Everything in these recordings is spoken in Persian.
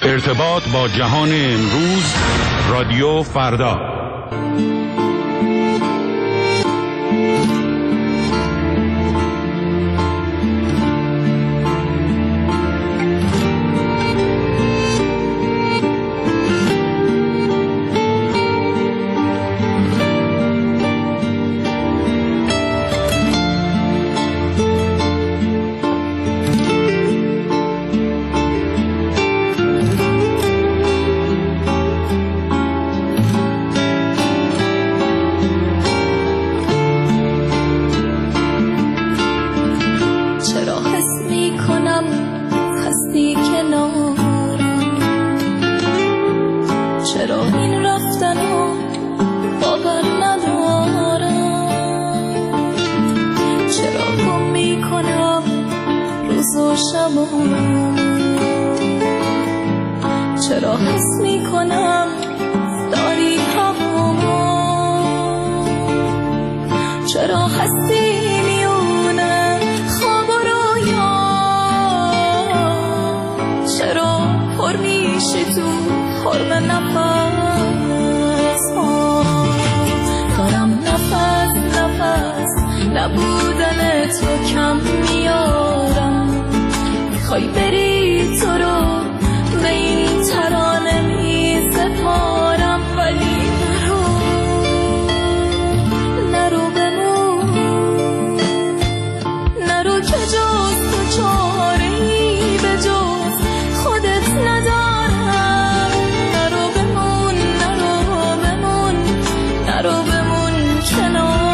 ارتباط با جهان امروز، رادیو فردا. چرا حس میکنم داری هوا، چرا هستی میونه خواب و رویا، چرا پر میشی تو حرم نفس ها، دارم نفس نبودن تو کم میارم، میخوای بری تو رو به این ترانه می سپارم، ولی نرو بمون، نرو که جز تو چاره‌ای به جز خودت ندارم، نرو بمون کنارم.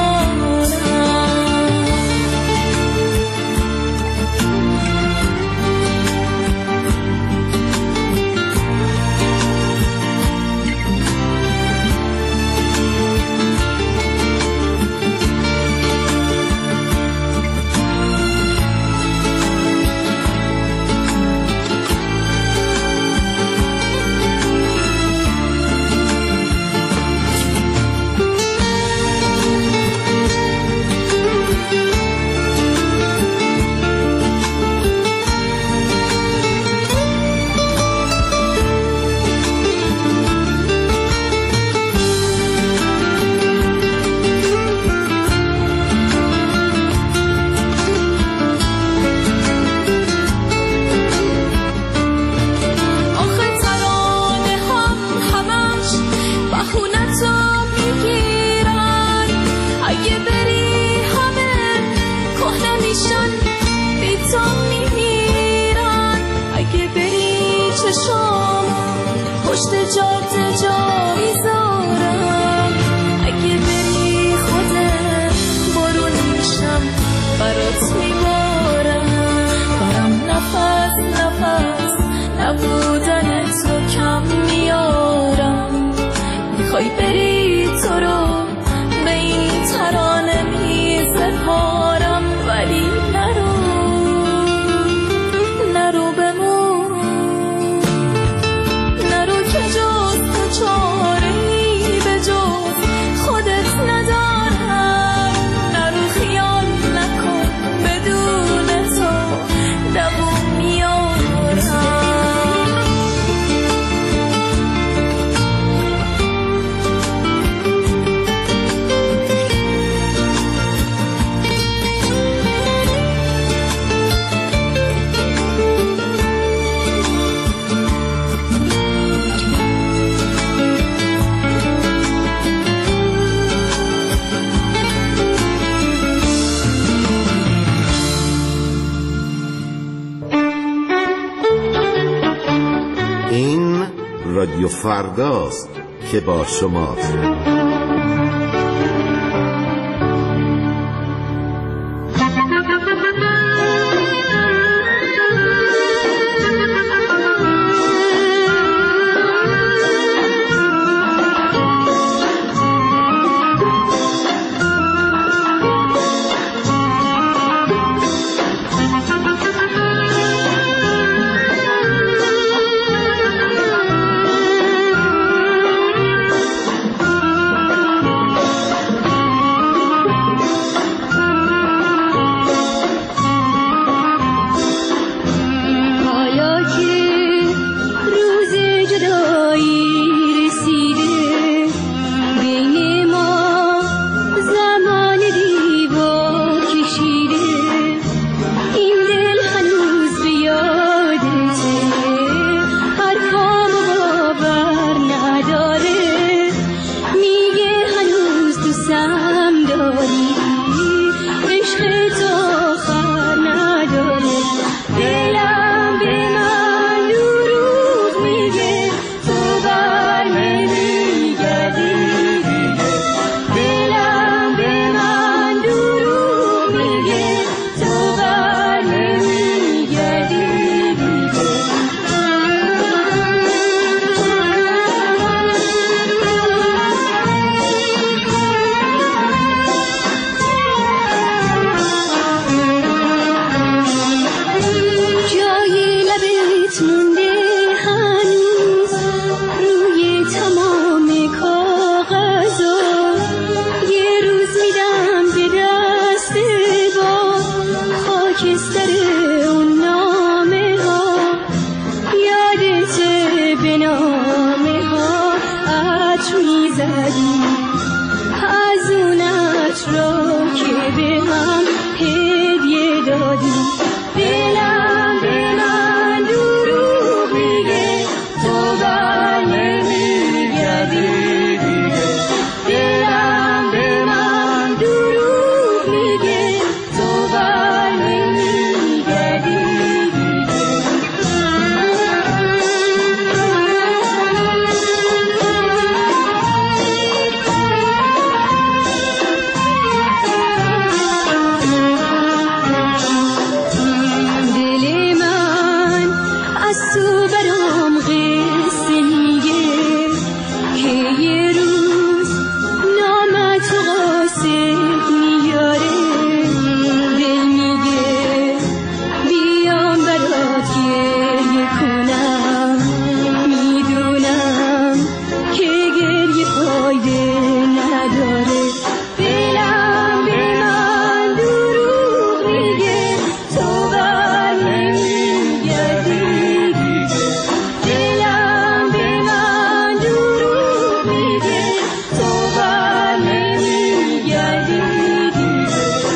پشت جاده جا میذارم، اگه بری خودت بارون میشم برات میبارم، دارم نفس نبودن تو کم میارم، میخوای بری تو رو به این ترانه میسپارم، ولی نرو بمون، که جز تو چاره‌ای به جز خودت ندارم، نرو خیال نکن بدون تو دووم میارم. رادیو فرداست که با شماست. تو برام قصه میگه که یه روز نامت قاسم میاره، دل میگه بیام برات گریه کنم، میدونم که گریه فایده نداره. دلم به من دروغ میگه تو بر نمیگردی دیگه. دلم به من دروغ میگه تو بر نمیگردی دیگه.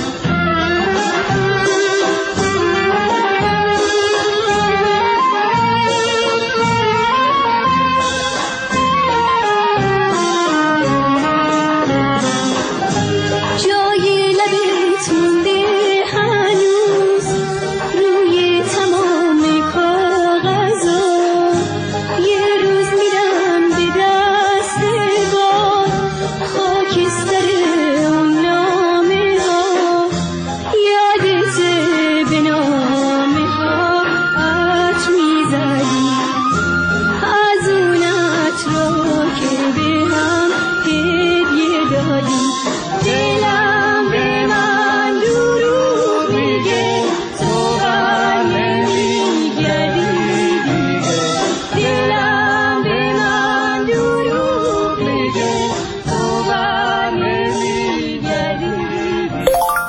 جای لبت مونده هنوز روی تمام کاغذا، یه روز میرم به دست باد خاکستر اون نامه ها، یادته به نامه ها عطر میزدی، از اون عطرا که به هم هدیه دادی. دلم به من دروغ میگه تو بر نمیگردی دیگه. دلم به من دروغ میگه تو بر نمیگردی دیگه.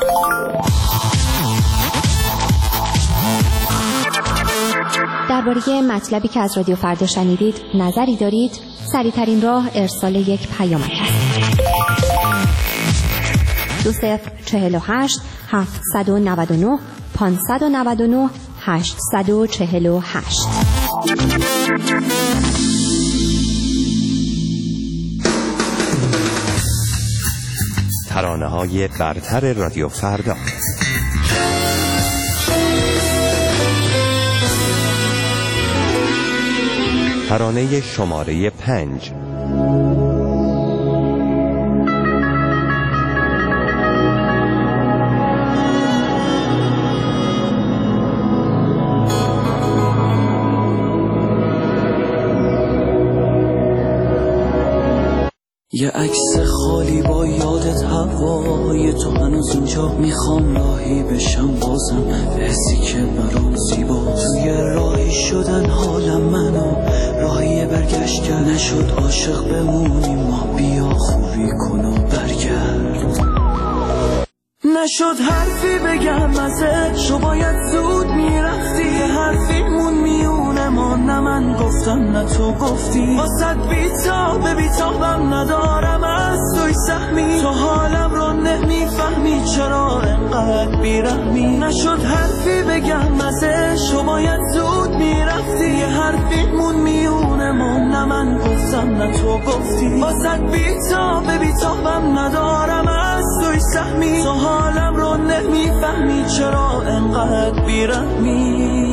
درباره مطلبی که از رادیو فردا شنیدید نظری دارید؟ سریع‌ترین راه ارسال یک پیامک است. 2048 799 599 848. ترانه‌های برتر رادیو فردا. ترانه شماره 5. یه عکس خالی با یادت هوای تو هنوز اینجا، میخوام راهی بشم بازم به حسی که برام زیبا. توی راهی شدن حالم منو راهی برگشت کرد، نشد عاشق بمونیم ما، بیا خوبی کن و برگرد. نشد حرفی بگم ازش و باید زود میرفتی، یه حرفیمون میونه ما، نه من گفتم نه تو گفتی. واسد بیتابم ندارم از توی سهمی، تو حالم رو نمیفهمی چرا انقدر بیرحمی. نشد حرفی بگم ازش و باید زود میرفتی، یه حرفیمون میونه ما، نه من گفتم نه تو گفتی. واسد بیتابم ندارم از توی سهمی، تو حالم رو نمیفهمی چرا انقدر بیرحمی.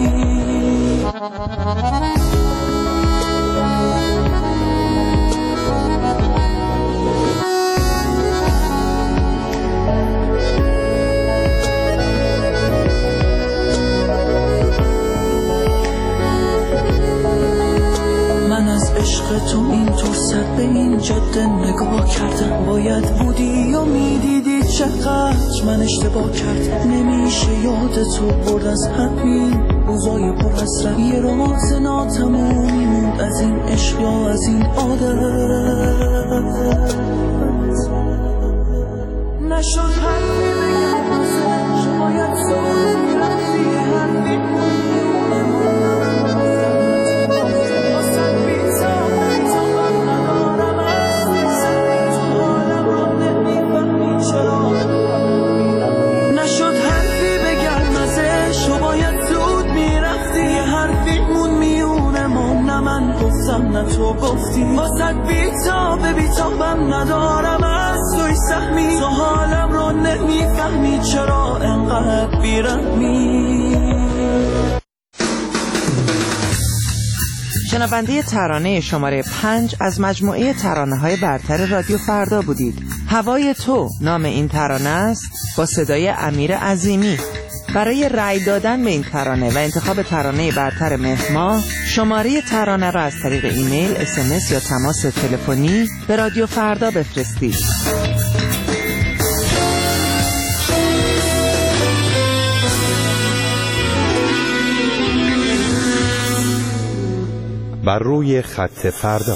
من از عشق تو اینطور سر به این جاده نگاه کردم، باید بودی و میدیدی چقدر من اشتباه کردم. نمیشه یاد تو برد از همین روزای پر حسرت، یه راز ناتمومی موند از این عشق یا از این عادت. نشد حرفی بگم ازش، باید زود میرفتی، حرفی نه تو گفتی. واسد بیتابم ندارم از توی سهمی، تو حالم رو نمیفهمی چرا انقدر بیرحمی. شنونده ترانه شماره 5 از مجموعه ترانه‌های برتر رادیو فردا بودید. هوای تو نام این ترانه است با صدای امیر عظیمی. برای رأی دادن به این ترانه و انتخاب ترانه برتر مهر ماه شماره ترانه را از طریق ایمیل، SMS یا تماس تلفنی به رادیو فردا بفرستید. بر روی خط فردا.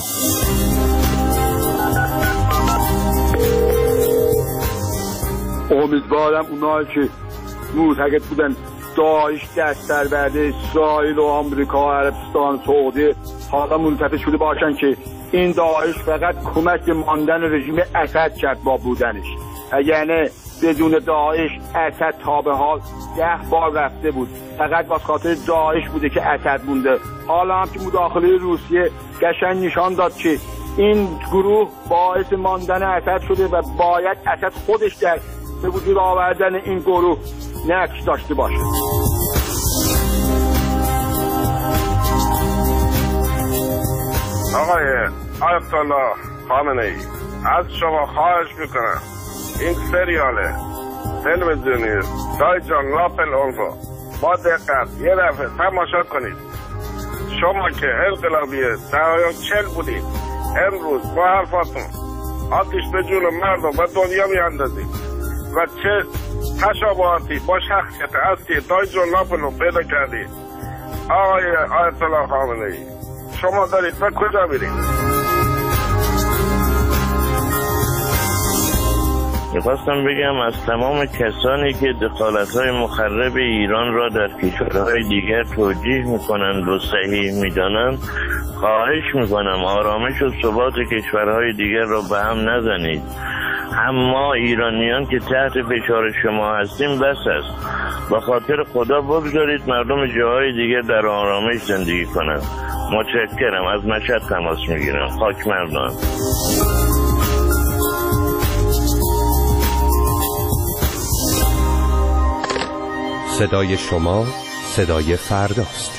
امیدوارم اونایی که معتقد بودن داعش دست در برده اسرائیل و آمریکا، عربستان، سعودی حالا منتفع شده باشن که این داعش فقط کمک ماندن رژیم اسد کرد با بودنش. یعنی بدون داعش اسد تا به حال 10 بار رفته بود، فقط واسه خاطر داعش بوده که اسد مونده. حالا هم که مداخله روسیه قشنگ نشان داد که این گروه باعث ماندن اسد شده و باید اسد خودش در به وجود آوردن این گروه نقش داشته باشه. آقای آیت الله خامنه‌ای، از شما خواهش میکنم این سریال تلویزیونی دایجان لاپل اونفا با دقت یه دفعه تماشا کنید. شما که انقلابیه دهایان 40 بودید، امروز با حرفاتون آتش به جون مردم و دنیا میاندازید و چه تشابهاتی با شخصیت اصلی دایجان لاپل رو پیدا کردید. آقای آیت الله خامنه‌ای، شما دارید به کجا میرید؟ میخواستم بگم از تمام کسانی که دخالت‌های مخرب ایران را در کشورهای دیگر توجیه میکنند و صحیح میدانند، خواهش میکنم آرامش و ثبات کشورهای دیگر را به هم نزنید. هم ما ایرانیان که تحت فشار شما هستیم بس است. با خاطر خدا بگذارید مردم جاهای دیگر در آرامش زندگی کنند. متشکرم. از مشهد تماس میگیرم. خاک مردان. صدای شما صدای فرداست.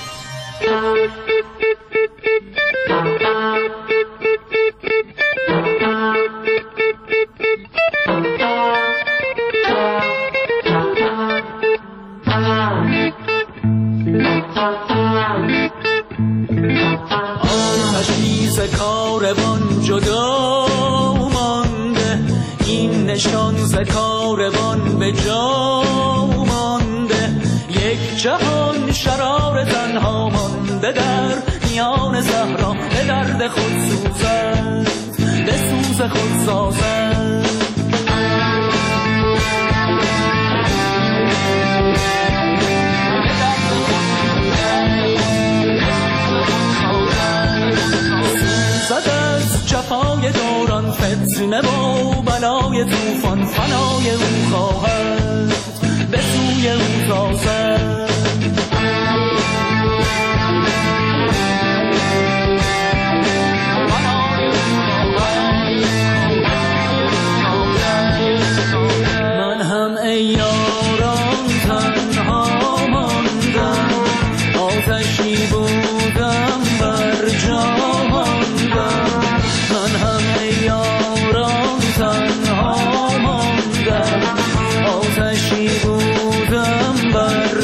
آتشیز کاروان جدا مانده، این نشان ز کاروان به جا مانده. یک جهان شرار تنها مانده در میان صحرا، به درد خود سوزد، به سوز خود سازد. جفای دوران فتنه و بلای توفان، فنای او خواهد به سوی او تازد. من هم ای یاران تنها ماندم، آتشی بودم بر جا ماندم. من هم ای یاران تنها ماندم، آتشی بودم بر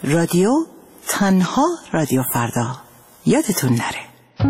رادیو تنها رادیو فردا. یادتون نره.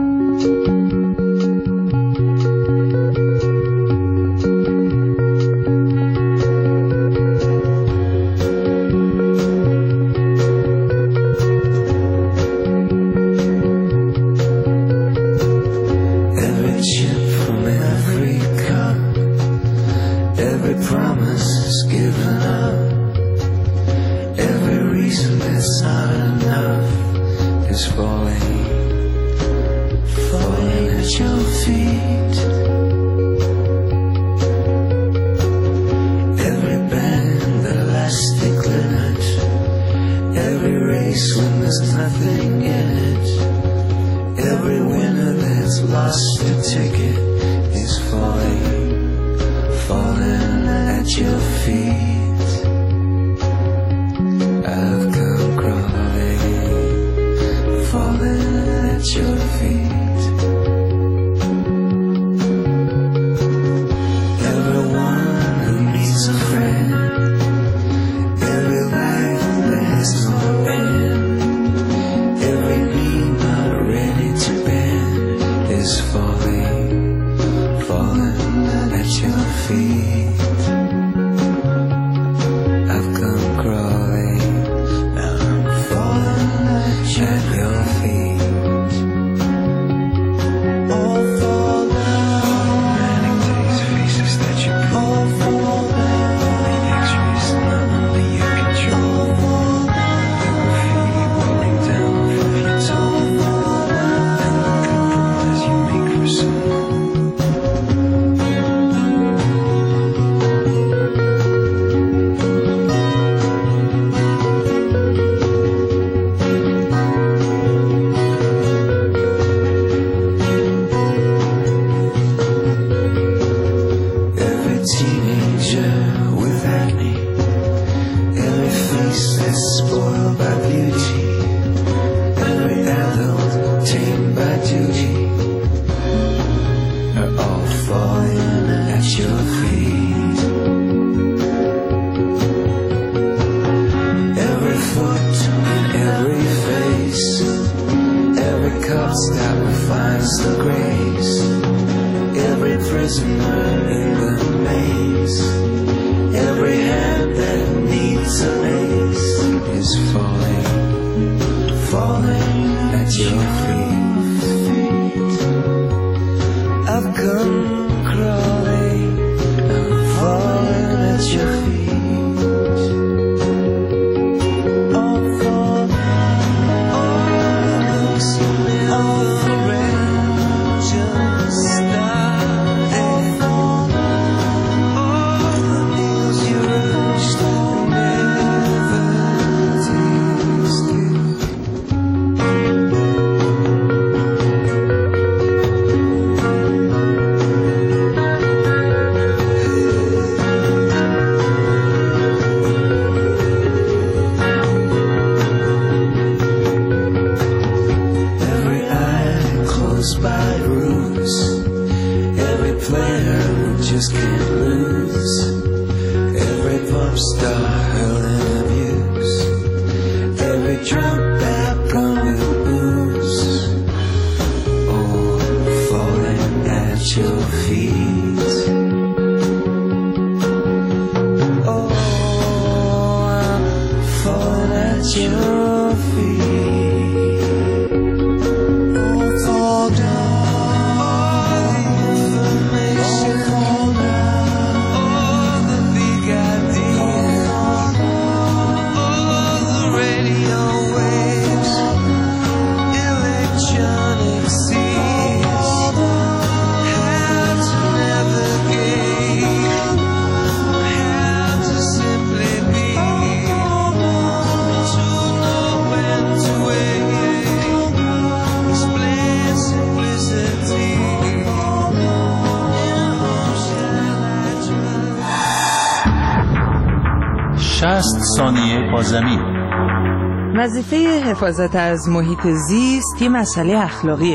ثانیه با زمین. وظیفه حفاظت از محیط زیست یه مسئله اخلاقیه.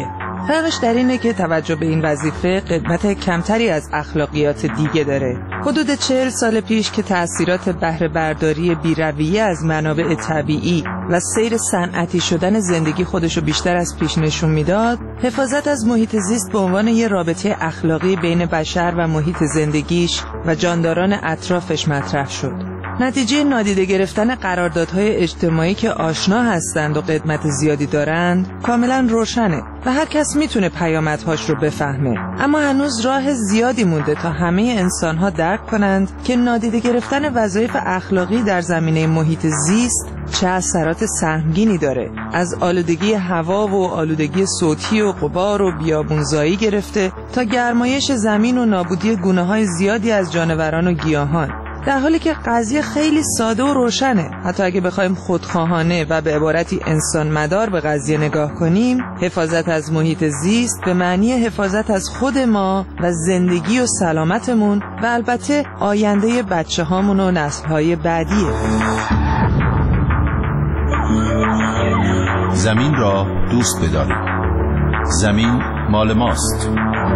فرقش در اینه که توجه به این وظیفه قدمت کمتری از اخلاقیات دیگه داره. حدود 40 سال پیش که تأثیرات بهره برداری بی‌رویه از منابع طبیعی و سیر صنعتی شدن زندگی خودشو بیشتر از پیش نشون میداد، حفاظت از محیط زیست به عنوان یه رابطه اخلاقی بین بشر و محیط زندگیش و جانداران اطرافش مطرح شد. نتیجه نادیده گرفتن قراردادهای اجتماعی که آشنا هستند و قدمت زیادی دارند کاملا روشنه و هر کس میتونه پیامدهاش رو بفهمه، اما هنوز راه زیادی مونده تا همه انسانها درک کنند که نادیده گرفتن وظایف اخلاقی در زمینه محیط زیست چه اثرات سهمگینی داره، از آلودگی هوا و آلودگی صوتی و غبار و بیابونزایی گرفته تا گرمایش زمین و نابودی گونه‌های زیادی از جانوران و گیاهان. در حالی که قضیه خیلی ساده و روشنه. حتی اگه بخوایم خودخواهانه و به عبارتی انسان مدار به قضیه نگاه کنیم، حفاظت از محیط زیست به معنی حفاظت از خود ما و زندگی و سلامتمون و البته آینده بچه هامون و نسل‌های بعدیه. زمین را دوست بدارید. زمین مال ماست.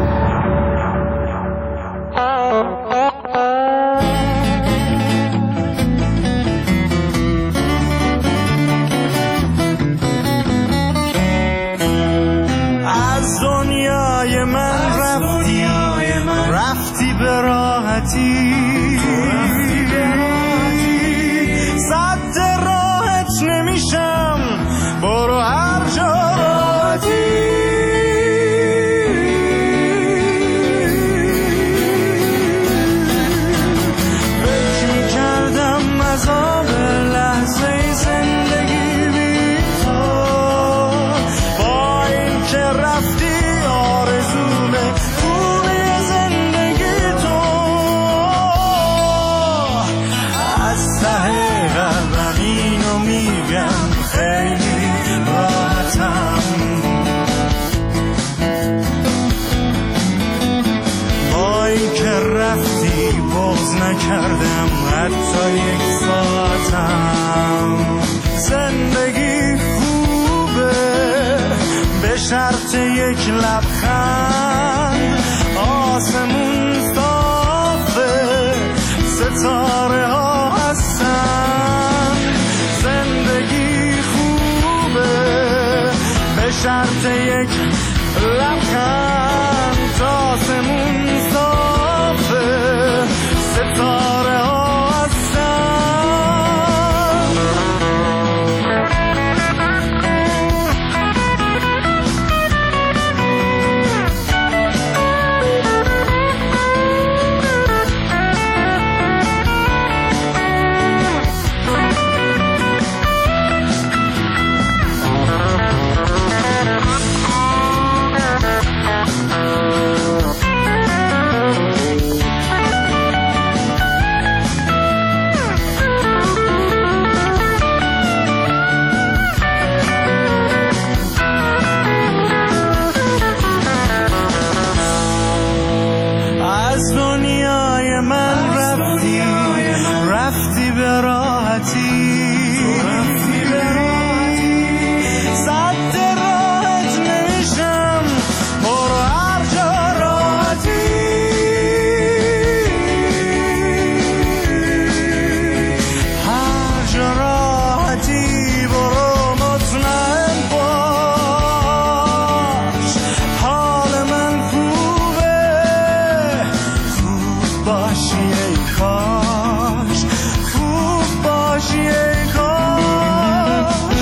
از دنیای من رفتی به راحتی، صد راحت نمیشم، برو هر جا راحتی. فکر میکردم عذاب لحظه زندگی بی تو، با این که رفتی آرزومه خوبی زندگی تو. از ته قلبم اینو میگم خیلی راحتم، با این که رفتی باز نکردم حتی یک ساعتم. زندگی خوبه به شرط یک لبخند، آسمون صافه ستاره ها هستن. زندگی خوبه به شرط یک لبخند، آسمون صافه ستاره ها هستن. از دنیای من رفتی به راحتی، صد راحت نمیشم، برو هر جا راحتی. هر جا راحتی برو مطمئن باش، حال من خوبه، خوب باشی ای کاش، خوب باشی ای کاش.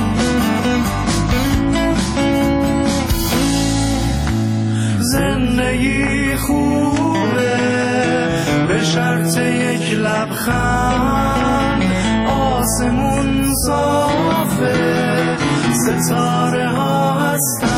زندگی خوبه به شرط یک لبخند، آسمون صافه ستاره ها هستن.